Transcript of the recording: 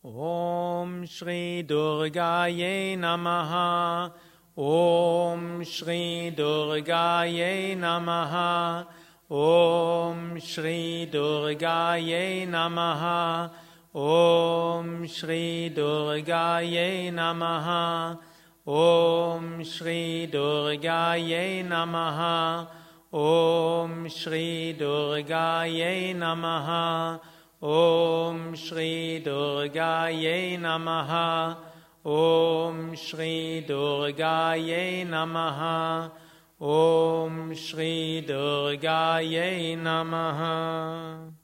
Om Shri Durgaye Namaha. Om Shri Durgaye Namaha. Om Shri Durgaye Namaha. Om Shri Durgaye Namaha. Om Shri Durgaye Namaha. Om Shri Durgaye Namaha. Om Shri Durgaye Namaha. Om Shri Durgaye Namaha. Om Shri Durgaye Namaha.